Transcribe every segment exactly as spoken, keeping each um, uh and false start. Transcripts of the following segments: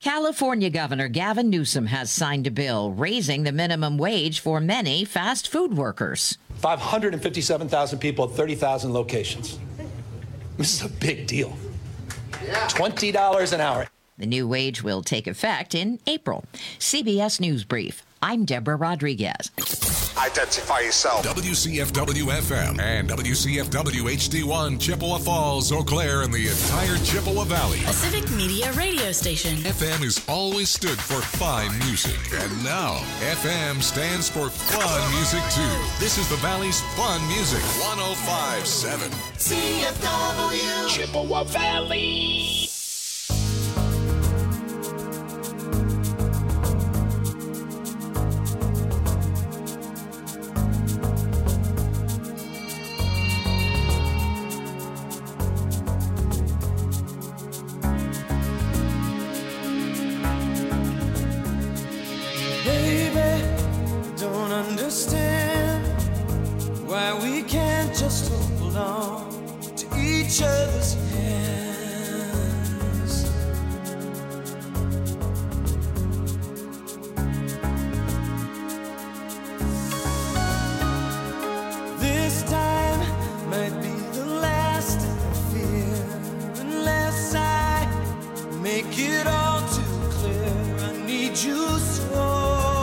California Governor Gavin Newsom has signed a bill raising the minimum wage for many fast food workers. five hundred fifty-seven thousand people at thirty thousand locations. This is a big deal. Yeah. twenty dollars an hour. The new wage will take effect in April. C B S News Brief. I'm Deborah Rodriguez. Identify yourself. W C F W F M and W C F W H D one, Chippewa Falls, Eau Claire, and the entire Chippewa Valley. A civic media radio station. F M has always stood for fine music. And now, F M stands for fun music, too. This is the Valley's fun music. one oh five point seven. C F W. Chippewa Valley. Just hold on to each other's hands. This time might be the last I fear, unless I make it all too clear. I need you so.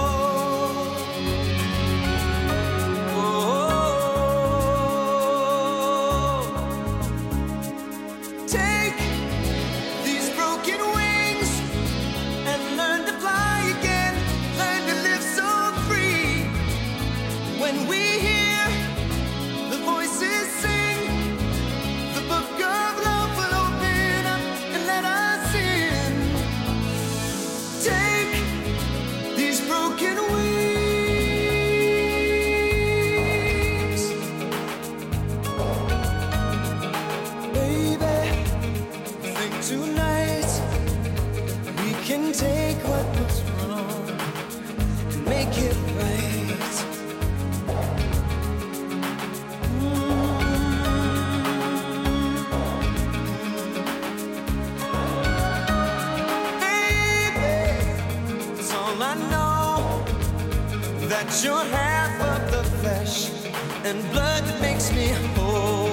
You're half of the flesh and blood that makes me whole.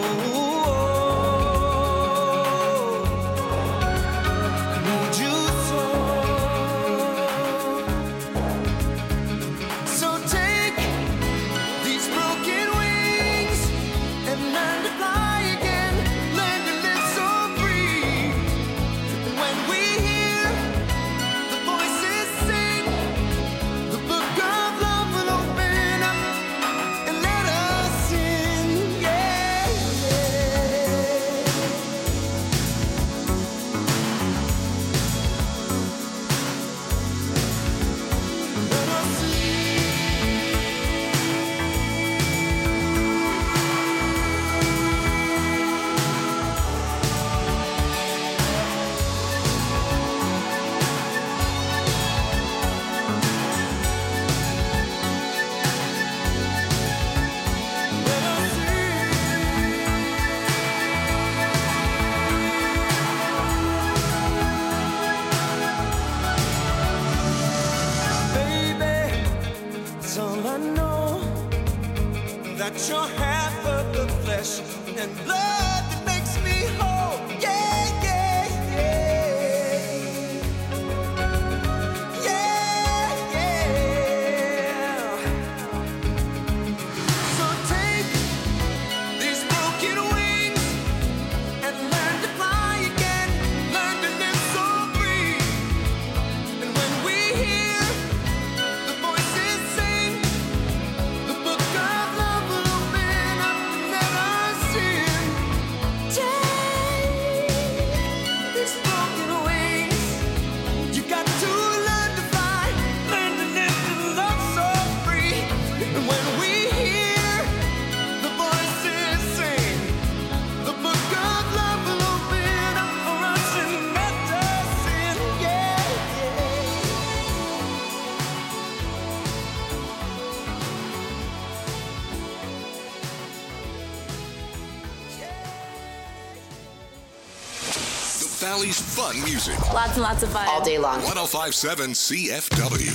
I need you so. So take these broken wings and learn to fly again. Learn to live so free. And when we hear the voices sing the book of you're half of the flesh and blood that makes me whole. Yeah, yeah, yeah. Yeah, yeah. So take these broken wings and learn to fly again. Learn to live so free. And when we hear the voices sing the book of love will open up and let us in. Valley's fun music. Lots and lots of fun. All day long. one oh five point seven C F W.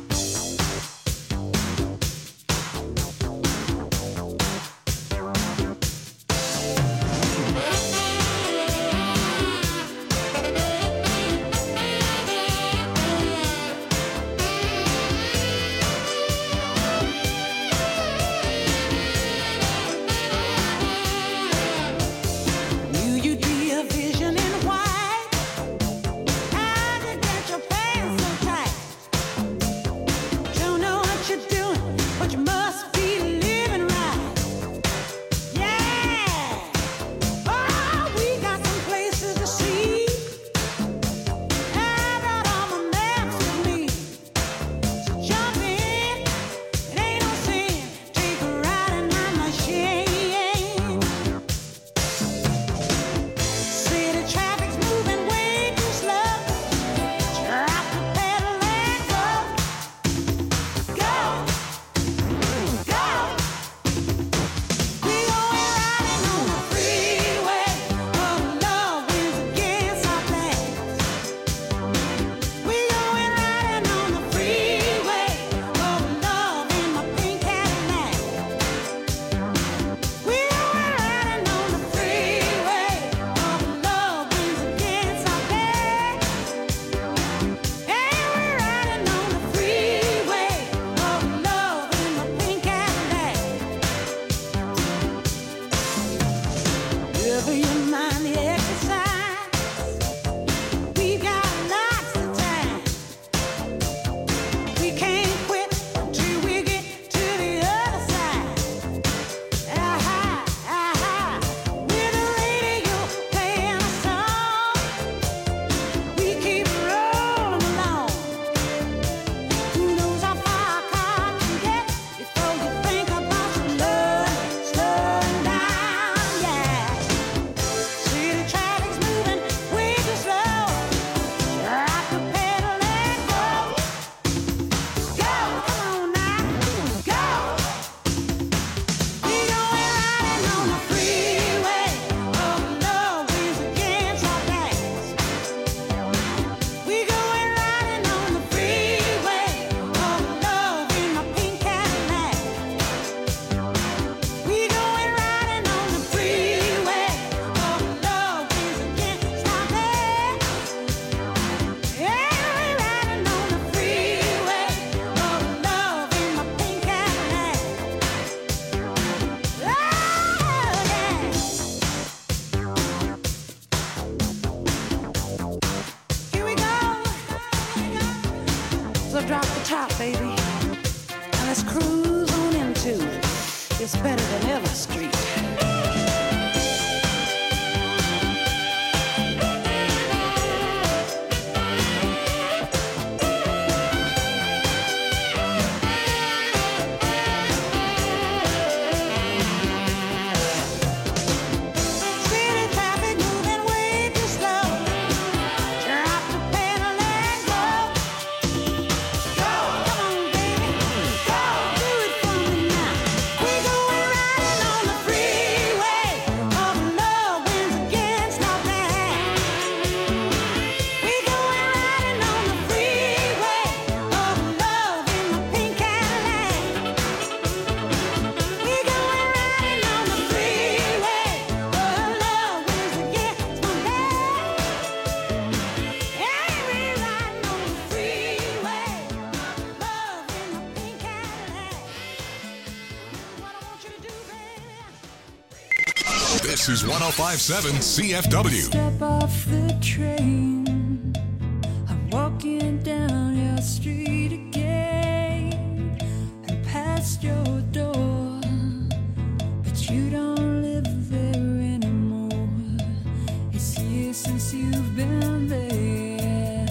This is one oh five point seven C F W. Step off the train. I'm walking down your street again and past your door, but you don't live there anymore. It's years since you've been there,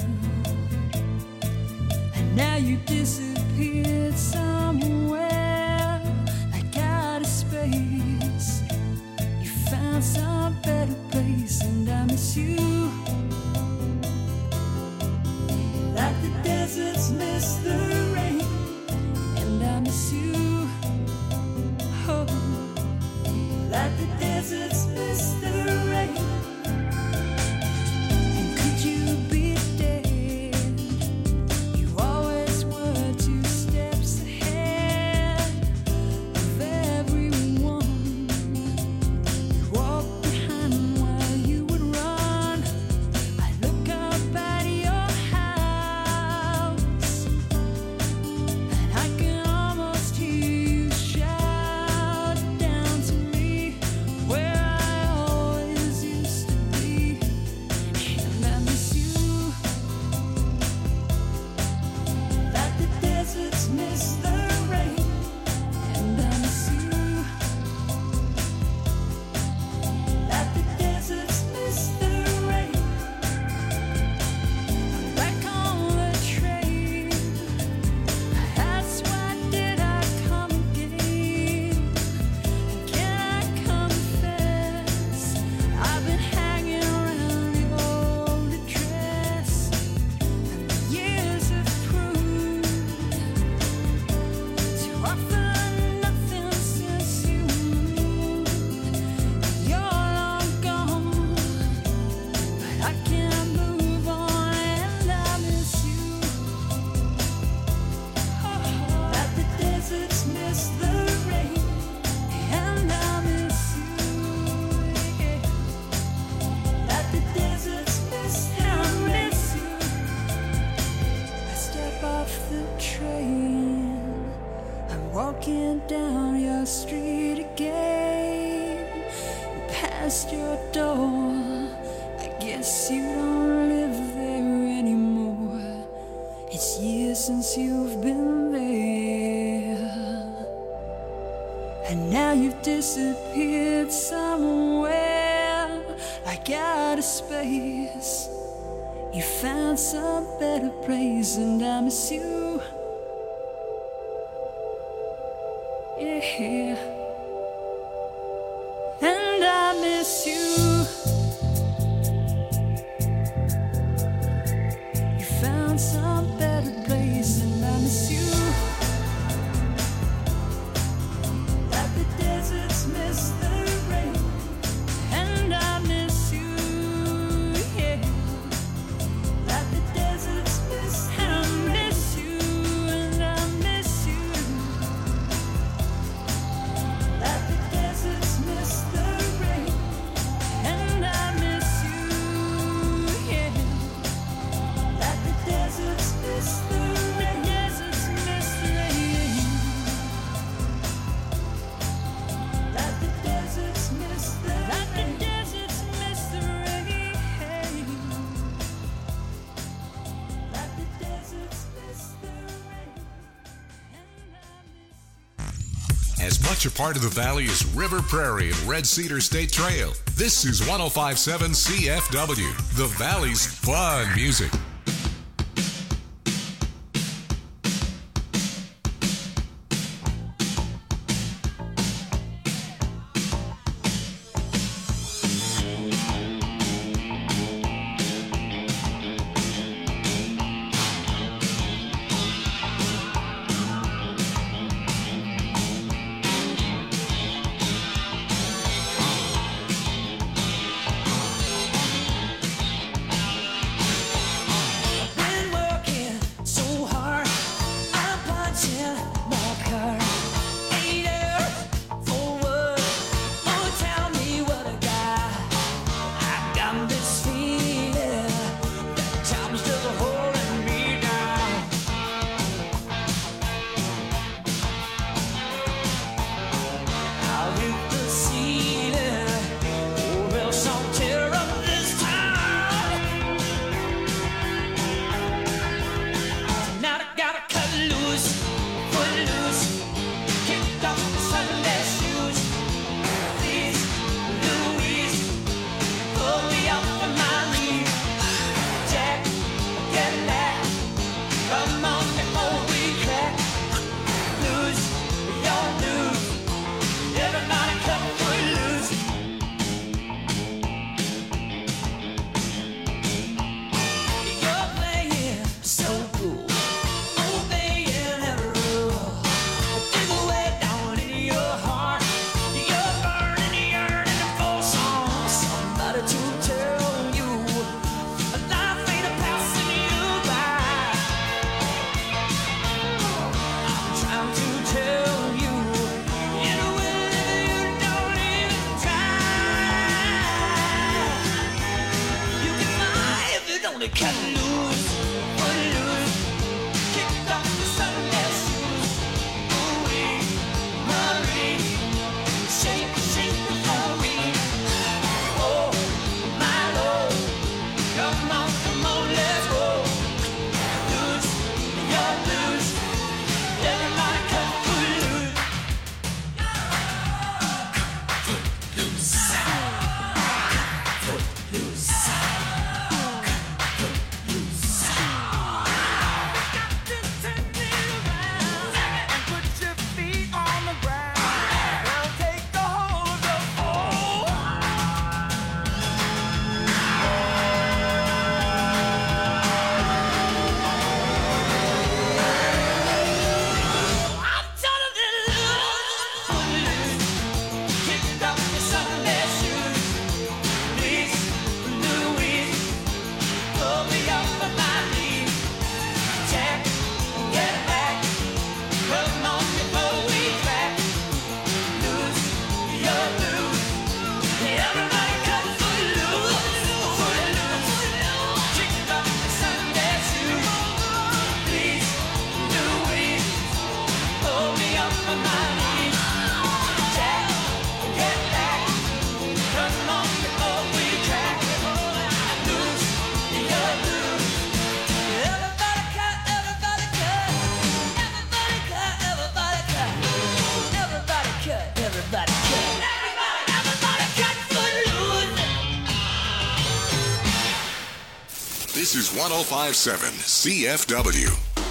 and now you disappeared somewhere like out of space. You found some better place, and I miss you like the deserts miss the rain, and I miss you, oh, like the deserts miss the rain. walking down your street again, past your door. I guess you don't live there anymore. It's years since you've been there, and now you've disappeared somewhere like out of space. You found some better place, and I miss you. Yeah, and I miss you. You found some better place, and I miss you. Like the deserts miss the rain, and I miss you. Yeah, like the deserts miss the rain. I miss you, and I miss you. Like the deserts miss the rain, and I miss you. Yeah, like the deserts miss the rain. Deserts miss the rain. Like the deserts miss the rain. Like the deserts miss the rain. Like the deserts miss the rain. As much a part of the valley as River Prairie and Red Cedar State Trail, this is one oh five point seven C F W, the Valley's fun music. Been working so hard, I'm punching my card. Eight hours for what? Oh, tell me what I got. I got this feeling that time's just holding me down. I'll hit the ceiling, or else I'll tear up this town. Now I gotta cut loose, foot loose, kick off the Sunday shoes. Please, Louise, pull me up on my knees. Jack, get back, come on before we crack. Lose your news, everybody cut foot loose. You're playing so cool, obeying every rule. Dig away down in your heart, you're burning, yearning for some somebody to tell you life ain't a passing you by. This is one oh five point seven C F W.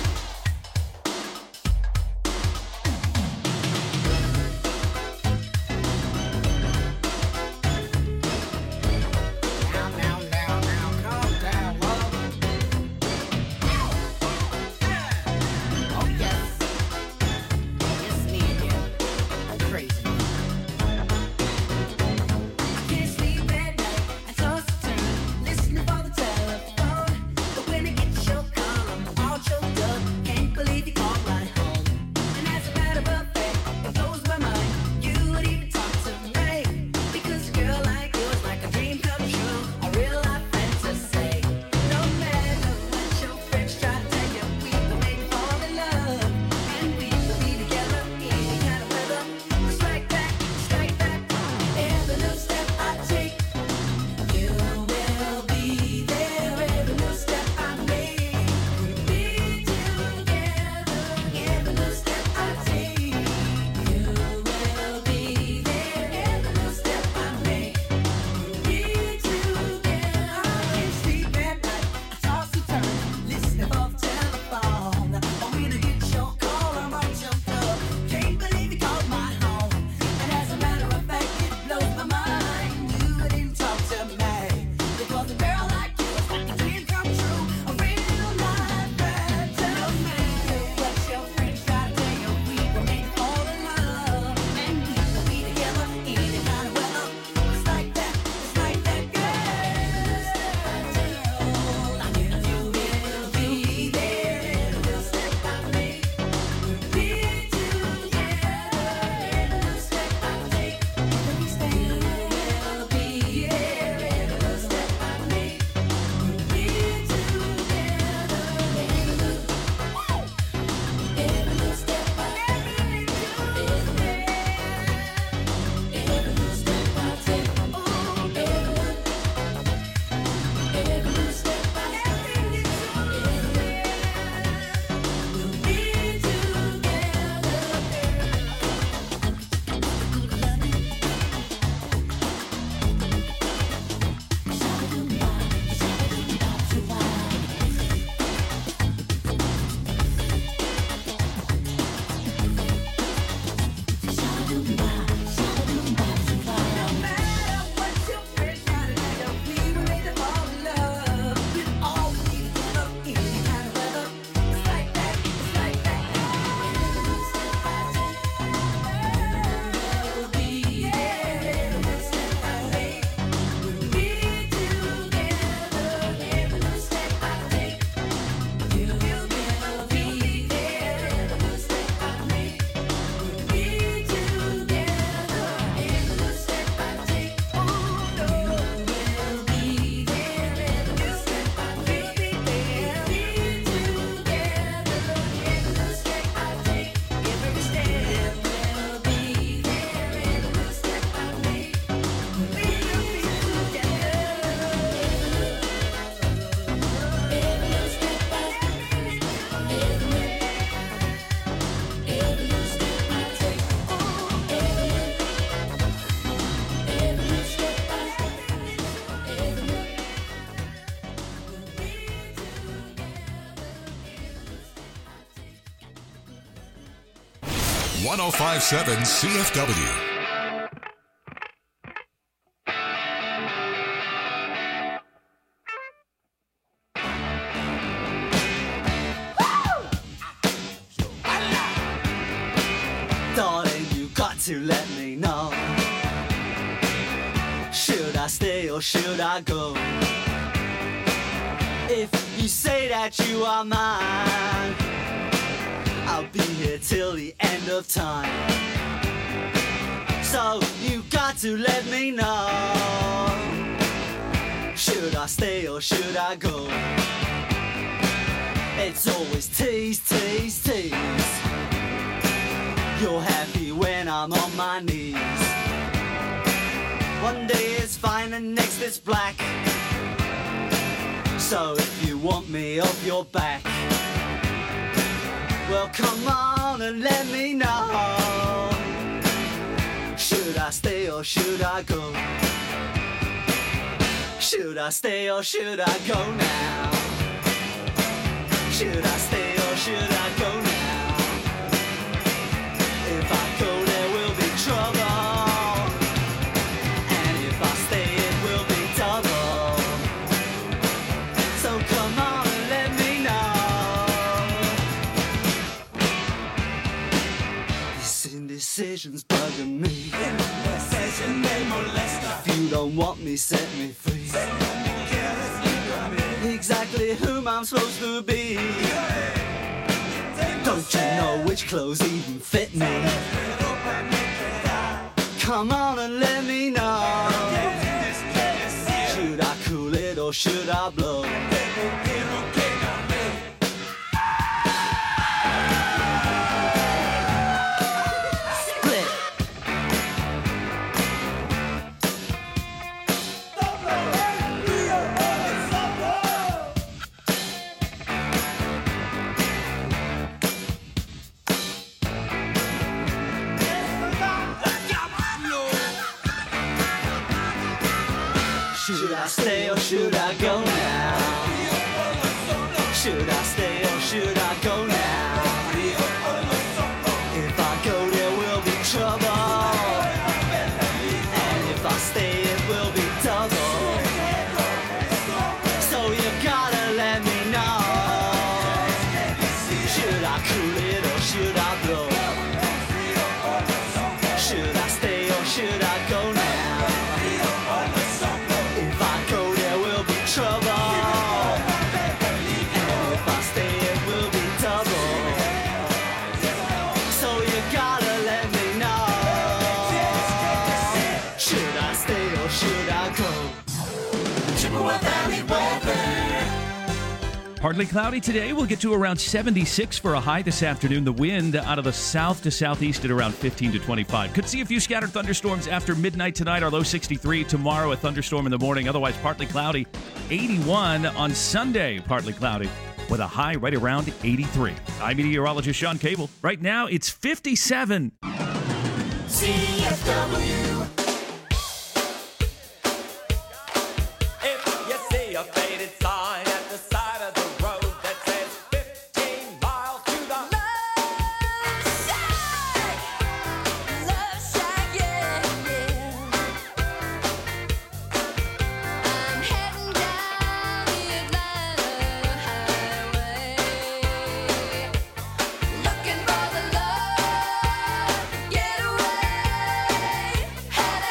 one oh five point seven C F W. Darling, you got to let me know. Should I stay or should I go? If you say that you are mine, I'll be here till the end of time. So you got to let me know. Should I stay or should I go? It's always tease, tease, tease. You're happy when I'm on my knees. One day it's fine and next it's black. So if you want me off your back, well come on and let me know. Should I stay or should I go? Should I stay or should I go now? Should I stay or should I go now? If I go, there will be trouble. And if I stay, it will be double. So come on and let me know. This indecision's bugging me. Indecision may molest her. If you don't want me, set me free. Exactly whom I'm supposed to be. Don't you know which clothes even fit me? Come on and let me know. Should I cool it or should I blow? Split. Should I stay or should I go now? Should I stay or should I go now? If I go, there will be trouble. And if I stay, it will be double. So you gotta let me know. Should I cool it or should I blow? Should I stay or should I go now? Trouble. And if I stay, it will be double. So you gotta let me know. Should I stay or should I go? Chippewa Valley weather. Partly cloudy today. We'll get to around seventy-six for a high this afternoon. The wind out of the south to southeast at around fifteen to twenty-five. Could see a few scattered thunderstorms after midnight tonight. Our low sixty-three. Tomorrow a thunderstorm in the morning. Otherwise partly cloudy. eighty-one on Sunday. Partly cloudy with a high right around eighty-three. I'm meteorologist Sean Cable. Right now it's fifty-seven. C F W. If you see a faded sign at the side of the road that says fifteen miles to the Love shack, yeah, yeah. I'm heading down the Atlanta highway, looking for the love getaway. Had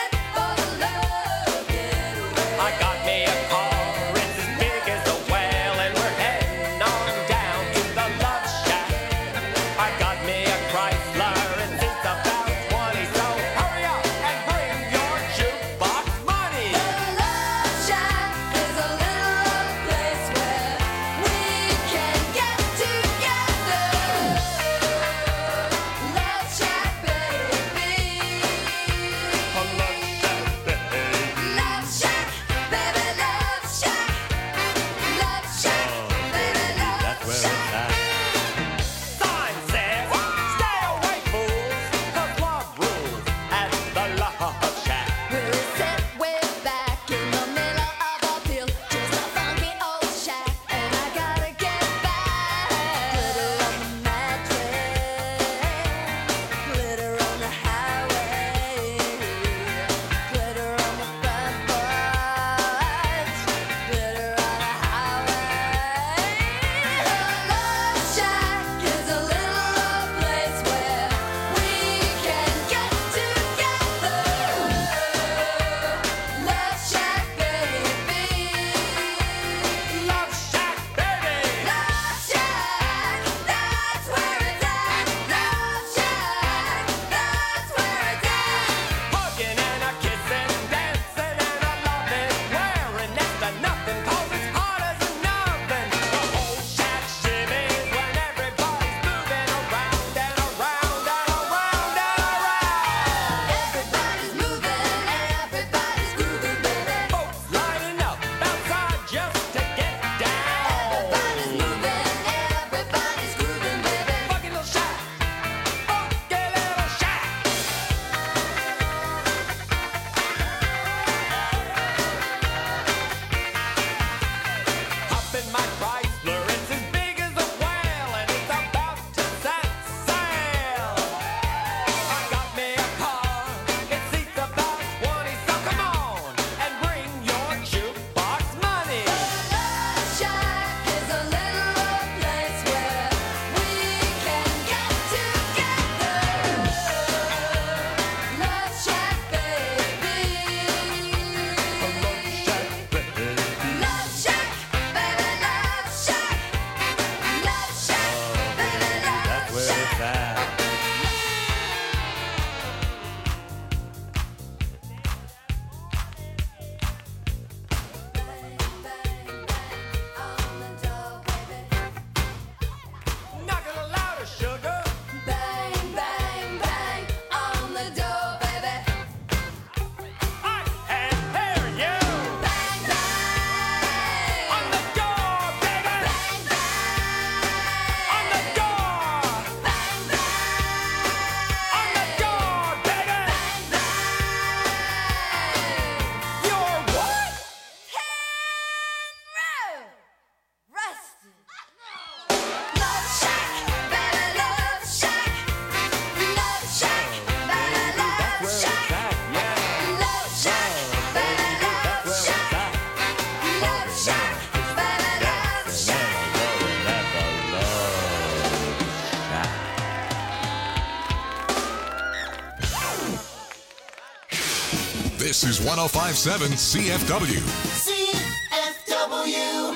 This is one oh five point seven C F W. C F W.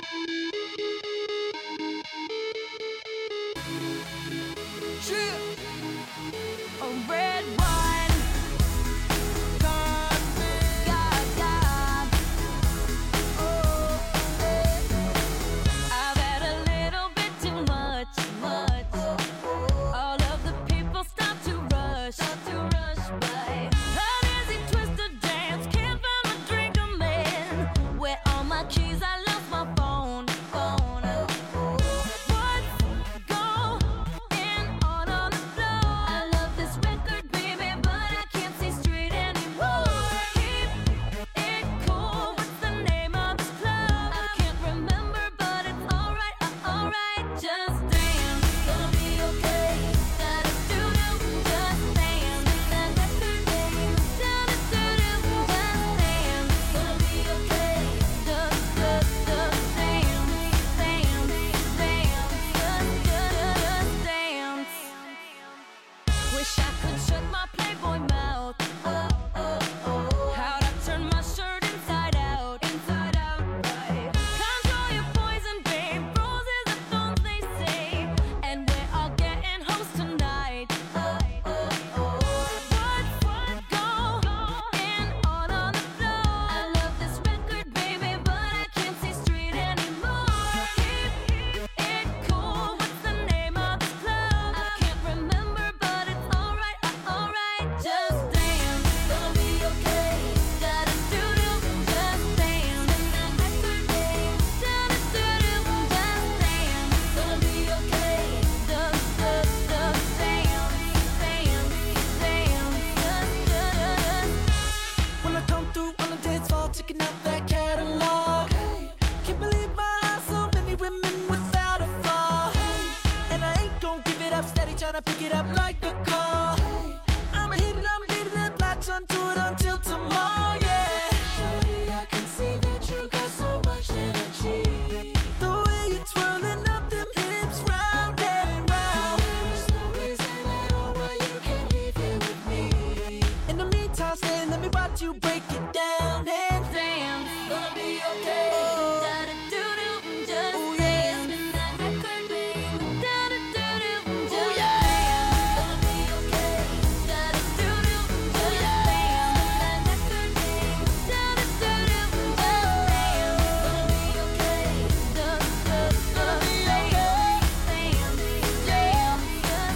A red wine, God, God. Oh, I've had a little bit too much, much. All of the people stop to rush, stop to rush by. How does he twist a dance? Can't find a drink I'm in. Where all my keys? I lost my phone, phone. What's going on on the floor? I love this record, baby, but I can't see straight anymore. Keep it cool. What's the name of this club? I can't remember, but it's alright, uh, alright. Just dance, gonna be okay. Da-da-doo-doo, just dance. That record name, da-da-doo-doo, just dance. Gonna be okay. Just, just, just dance, dance, dance. Just, just, dance. Wish I could shut my Playboy mouth. Oh, oh, oh. How'd I turn my shirt inside out? Inside out, right. Control your poison, babe. Roses are thorns, they say. And we're all getting hoes tonight. Oh, oh, oh. What's going on on the floor? I love this record, baby, but I can't see straight anymore. Keep it cool. What's the name of this club? I can't remember, but it's alright, uh, alright. Just dance, gonna be okay. Da-da-doo-doo, just dance. That record name, da-da-doo-doo, just dance. Gonna be okay. Just, just, just dance, dance, dance. Just, just. When I come through on the dance floor, checking out that catalog. Can't believe my eyes, so many women without a flaw. And I ain't gon' give it up, steady tryna pick it up like a call. I'ma hit it, I'ma hit it, and latch onto it until tomorrow, yeah. Shorty, I can see that you got so much energy. The way you're twirling up them hips round and round. There's no reason at all why you can't leave here with me. In the meantime, stay, let me watch you break it down and Dance, gonna be okay. Da-da-doo-doo, just dance. That record name, da-da-doo-doo, just dance. Gonna be okay. Da-da-doo-doo, just dance. That record name, da-da-doo-doo, just dance. Gonna be okay. Just, just, just dance, dance, dance,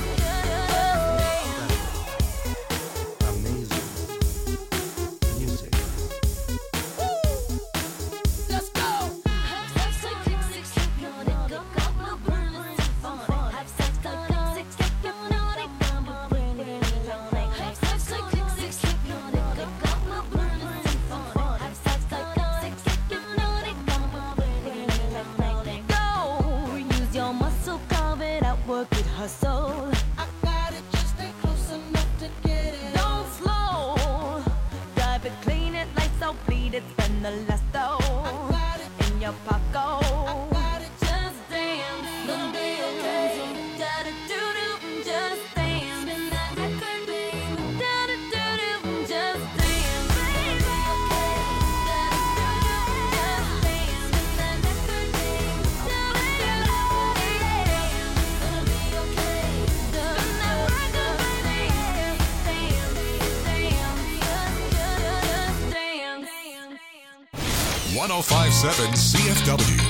just, just dance. Amazing music. Let's go. Have sex like six six six naughty, go go no burn it fun. Have sex like six six six naughty, go go burn it fun. Have sex like six six six naughty, go go no burn it fun. Have sex like six six six naughty, go go burn it fun. Go use your muscle, carve it out, work it, hustle. I got it, just stay close enough to get it. Don't slow, drive it, clean it, lights out, bleed it, spend the last dough in your pocket. Just dance, gonna be okay. Da-da-doo-doo, just dance. Spin that record, babe. Da-da-doo-doo, just dance. Baby, okay. Da-da-doo-doo, just dance. Spin that record, babe. Da-da-doo-doo, gonna be okay. Spin that record, baby. Dance, dance, just, just dance. one oh five point seven C F W.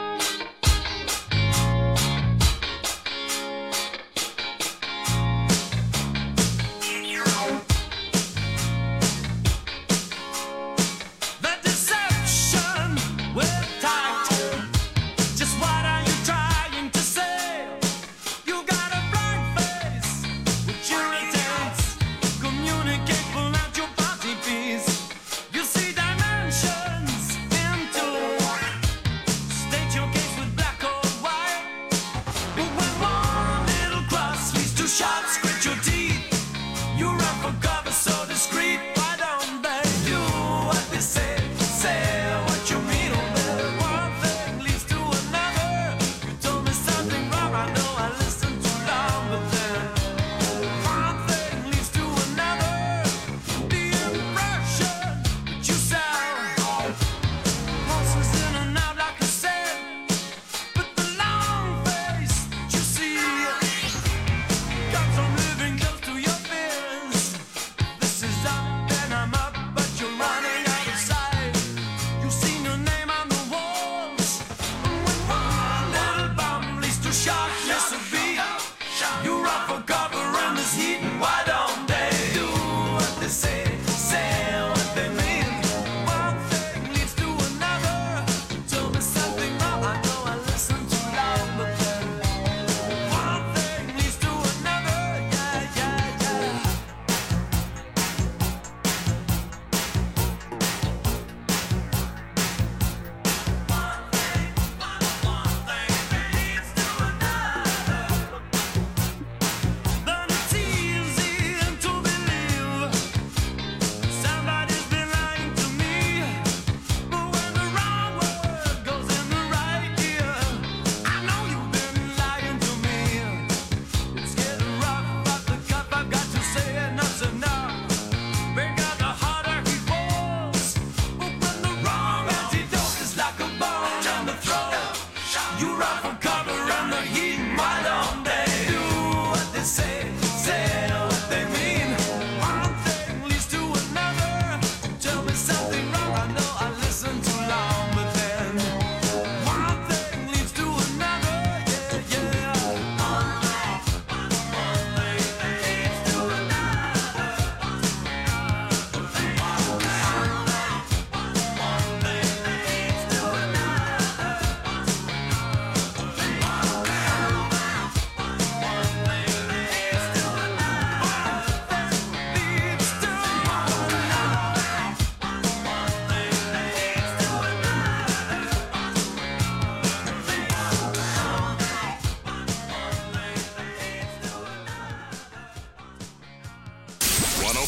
The deception with tact. Just what are you trying to say? You got a blank face with your intents. Communicate, pull out your body piece. You see dimensions into. Stay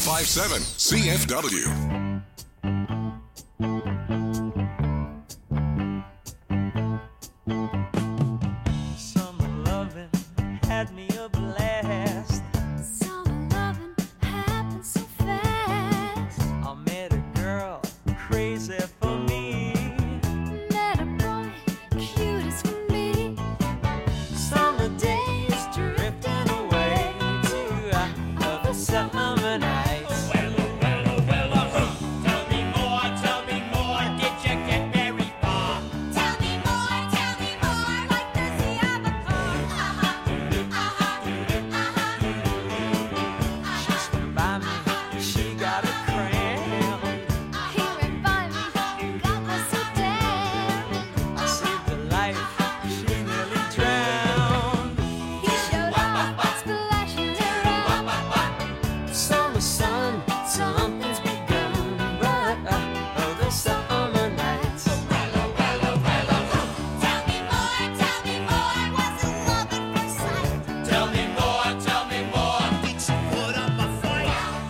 five seven C F W. Summer loving had me a blast. Summer loving happened so fast. I met a girl crazy for me. Met a boy cute as can be. Summer days drifting away to other summer nights. Well, well, well, uh, tell me more, tell me more. Did you get very far? Tell me more, tell me more. Like the sea of a car. Uh-huh, uh-huh, uh-huh. She swam by me, she got a cramp. Here and by me, got me so damn. I saved her life, she nearly drowned. He showed up, splashing around. Summer sun, something's begun, but uh, other summer nights. Tell me more, tell me more. Wasn't love at first sight. Tell me more, tell me more. Did you put up a fight?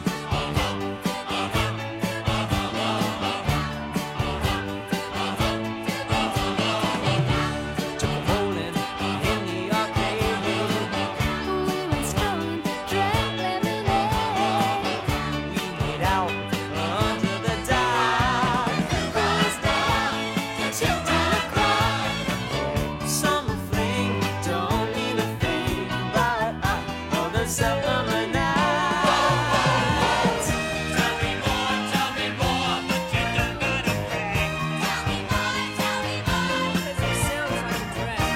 Took a bowling in the arcade. We went strolling, drank lemonade. We made out under the dark. Cruised down till ten o'clock. Summer fling don't mean a thing, but uh, other summer nights. Tell me more, tell me more. But you don't gotta brag. Tell me more, tell me more. 'Cause it sounds like a drag.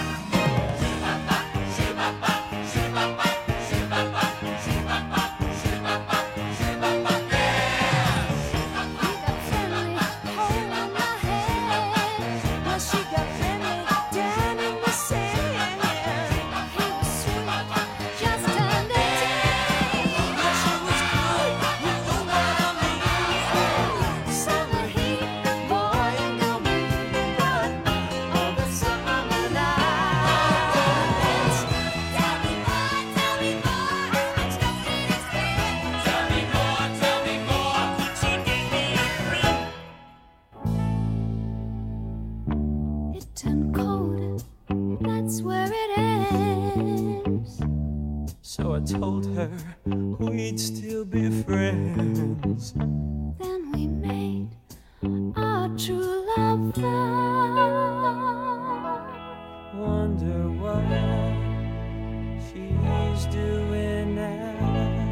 He got friendly, holding my hand. Well, she got friendly down in the sand. He was sweet, just turned eighteen. She was good, you know what I mean. Summer heat, boy, ain't no mean, but other summer nights. Tell me more, tell me more. I don't understand. Tell me more, tell me more. Could you give me a ring? It turned cold, that's where it ends. So I told her we'd still be friends. Then we made our true love vow. Wonder what she's doing now.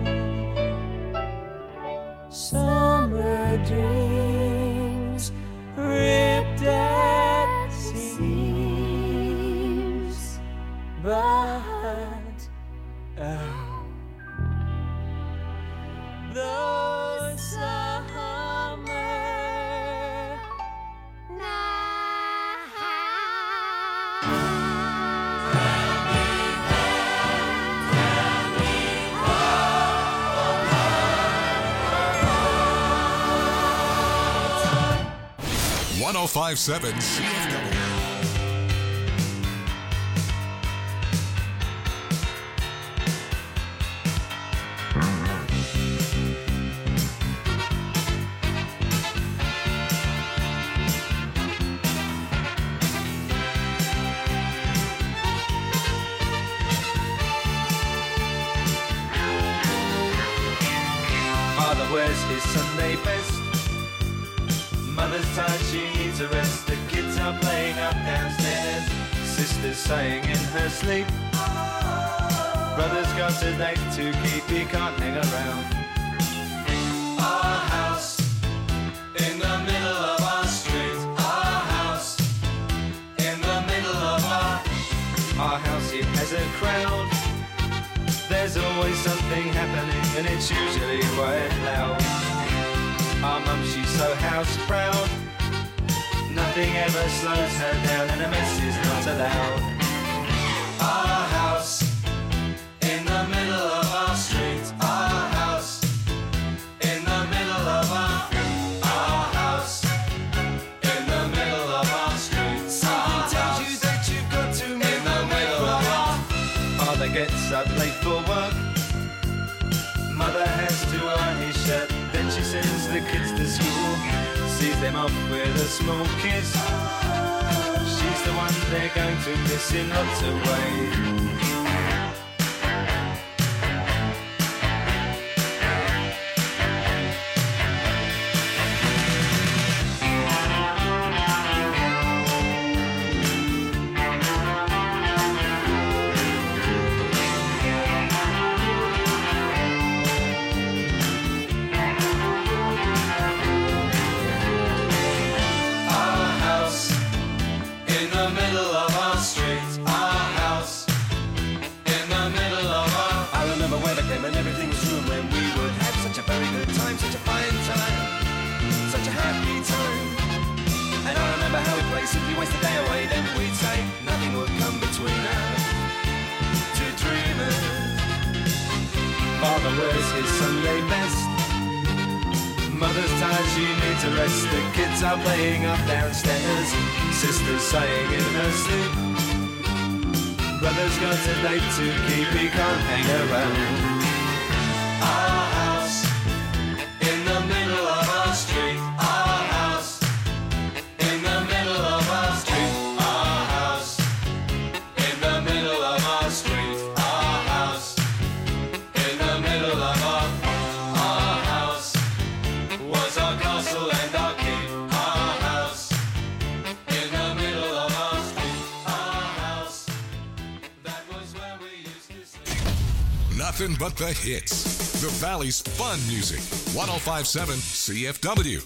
Summer dreams ripped at seams, but oh, those summer one oh five point seven C F W. Father wears his Sunday best. Mother's tired, she needs a rest. The kids are playing up downstairs. Sister's sighing in her sleep. Brother's got a date to keep, he can't hang around. Our house in the middle of our street. Our house in the middle of our Our house, it has a crowd. There's always something happening and it's usually quite loud. Our mum, she's so house proud. Nothing ever slows her down and a mess is not allowed. Our house in the middle of our street. Our house in the middle of our Our house in the middle of our street. Someone tells you that you've got to move in the middle of our Father gets up late for work. Mother has to iron his shirt, then she sends the kids to school, sees them off with a small kiss. She's the one they're going to miss in lots of ways. Simply waste the day away, then we'd say nothing would come between us. Two dreamers. Father wears his Sunday best. Mother's tired, she needs a rest. The kids are playing up downstairs. Sister's sighing in her sleep. Brother's got a date to keep, he can't hang around. Our house in the middle of our street. Our house in the middle of our street. Our house in the middle of our street. Our house in the middle of our our house was our castle and our keep. Our house in the middle of our street. Our house, that was where we used to sleep. Nothing but the hits. The Valley's fun music. one oh five point seven C F W.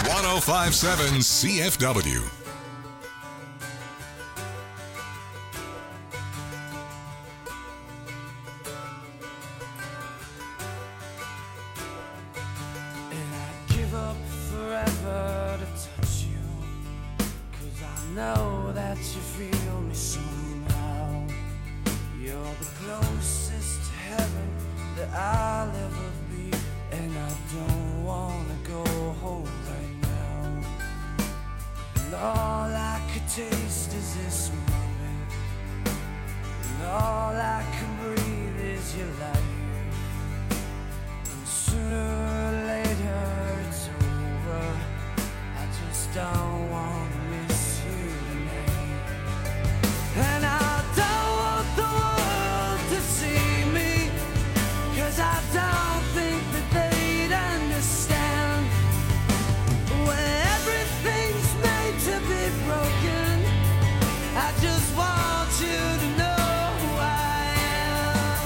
one oh five point seven C F W. Give up forever to touch you, 'cause I know that you feel me somehow. You're the closest to heaven that I'll ever be, and I don't wanna go home right now. And all I could taste is this moment, and all I can breathe is your life. And sooner or later it's over. I just don't want to miss you tonight. And I don't want the world to see me, 'cause I don't think that they'd understand. When everything's made to be broken, I just want you to know who I am.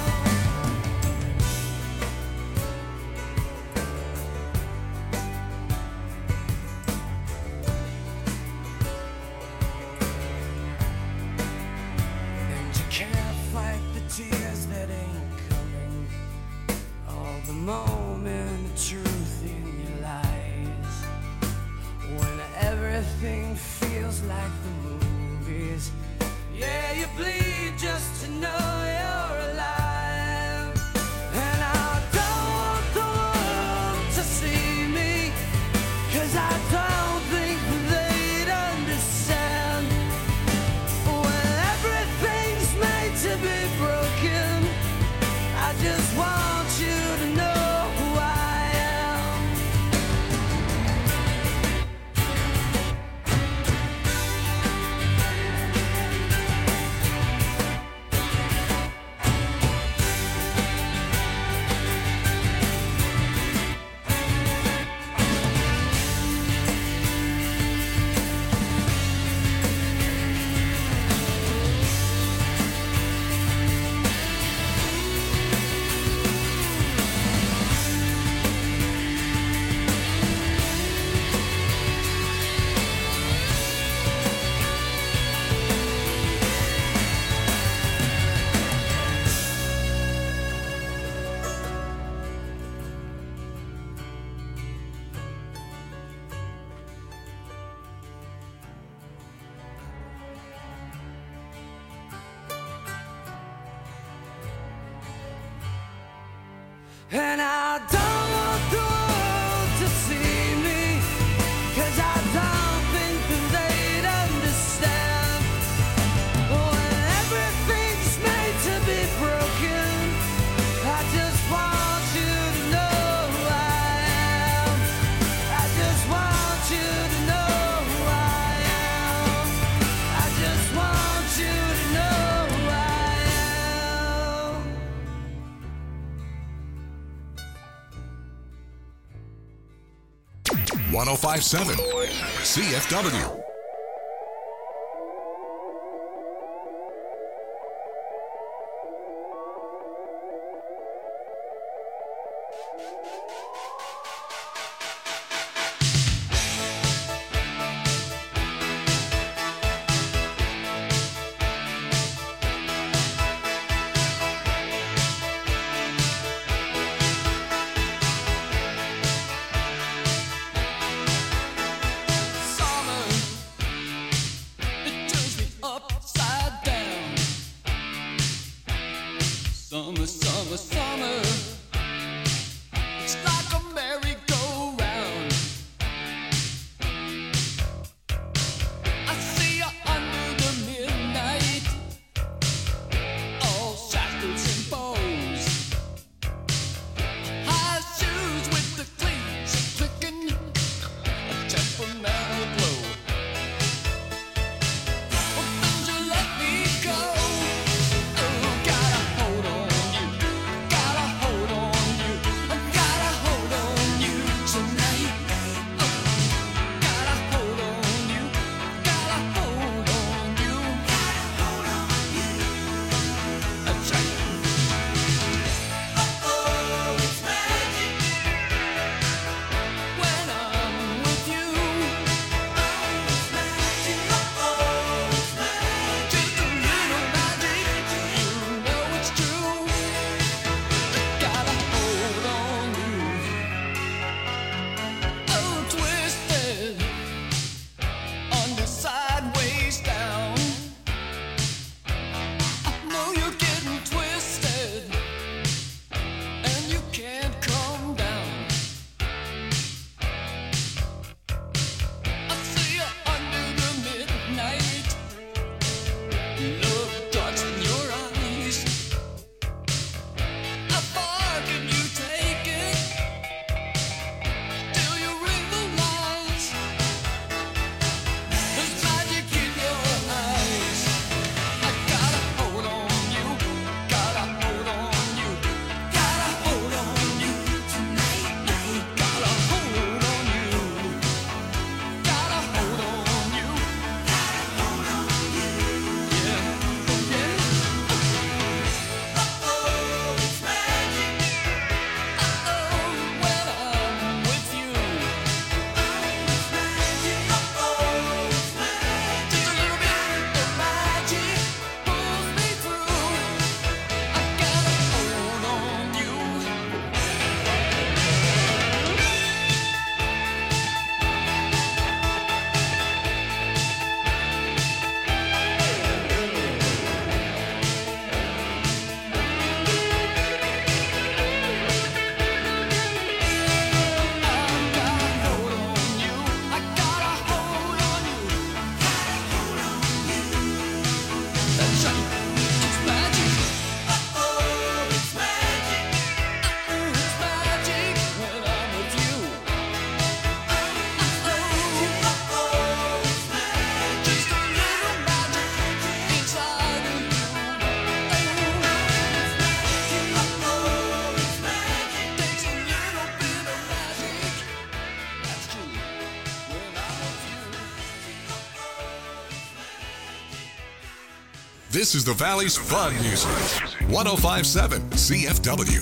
And you can't fight the tears that ain't coming, all the moment of truth in your lies. When everything feels like the movies, yeah, you bleed just to know you're alive. And I don't want the world to see me, 'cause I don't think they'd understand. When everything's made to be broken, I just want you to know who I am. And I don't want the world to see me, 'cause I don't think that they'd understand. When everything's made to be broken, I just want you to know who I am. I just want you to know who I am. I just want you to know who I am. one oh five point seven C F W. Summer, summer, summer. It's like a merry-go-round. I see you under the midnight, all shackles and bows. High shoes with the cleats clicking, a temperamental glow. Well, don't you let me go. Oh, got a hold on you. Got This is the Valley's Fun Music. one oh five point seven C F W.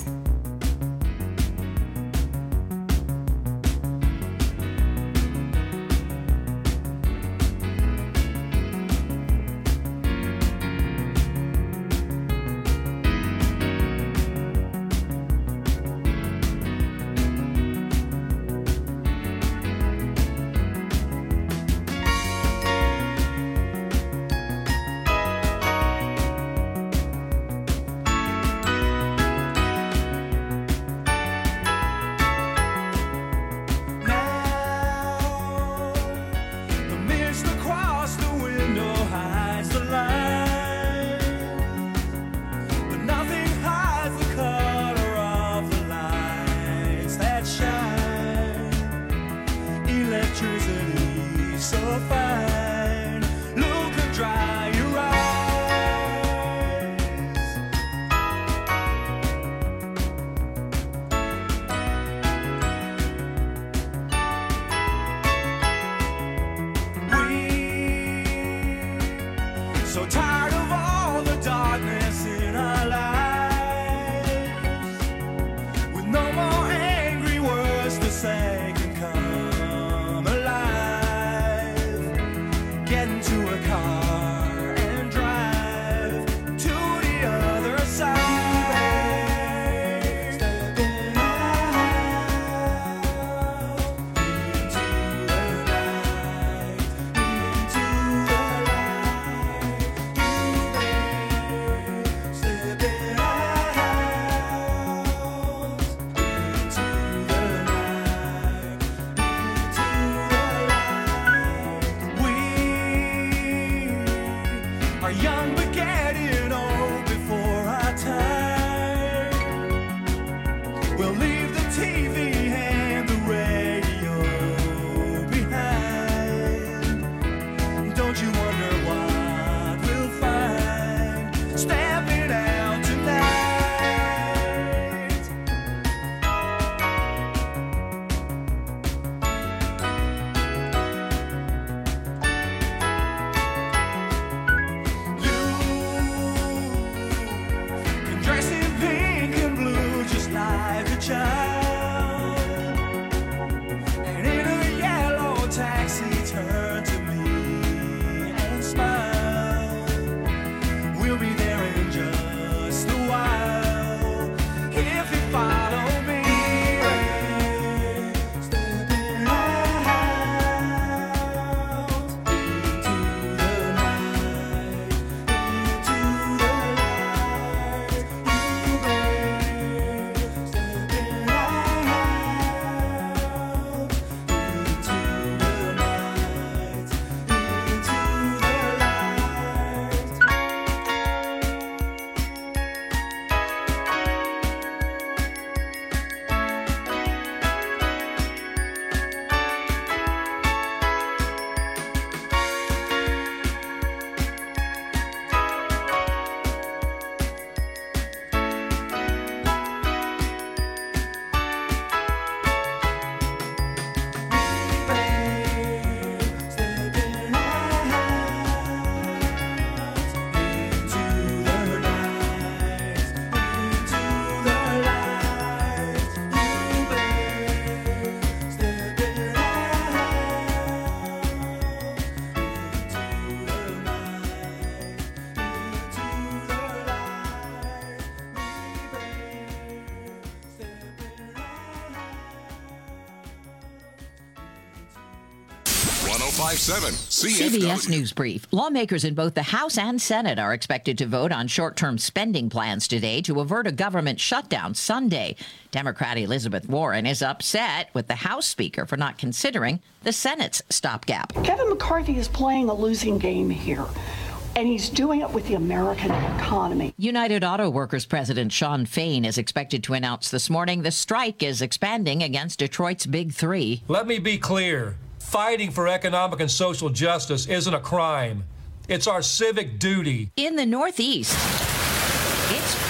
one oh five point seven C F W. C B S News Brief. Lawmakers in both the House and Senate are expected to vote on short-term spending plans today to avert a government shutdown Sunday. Democrat Elizabeth Warren is upset with the House Speaker for not considering the Senate's stopgap. Kevin McCarthy is playing a losing game here, and he's doing it with the American economy. United Auto Workers President Sean Fain is expected to announce this morning the strike is expanding against Detroit's Big Three. Let me be clear. Fighting for economic and social justice isn't a crime. It's our civic duty. In the Northeast, it's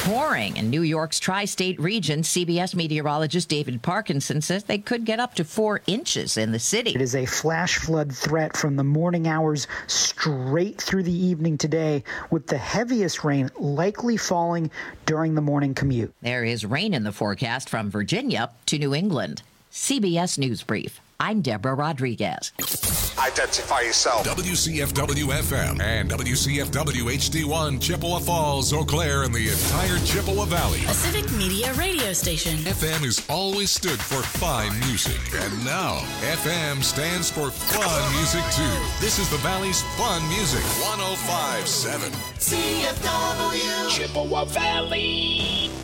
pouring in New York's tri-state region. C B S meteorologist David Parkinson says they could get up to four inches in the city. It is a flash flood threat from the morning hours straight through the evening today, with the heaviest rain likely falling during the morning commute. There is rain in the forecast from Virginia to New England. C B S News Brief. I'm Deborah Rodriguez. Identify yourself. W C F W F M and W C F W H D one, Chippewa Falls, Eau Claire, and the entire Chippewa Valley. A Civic Media radio station. F M has always stood for fine music, and now F M stands for fun music too. This is the Valley's fun music, one oh five point seven. C F W Chippewa Valley.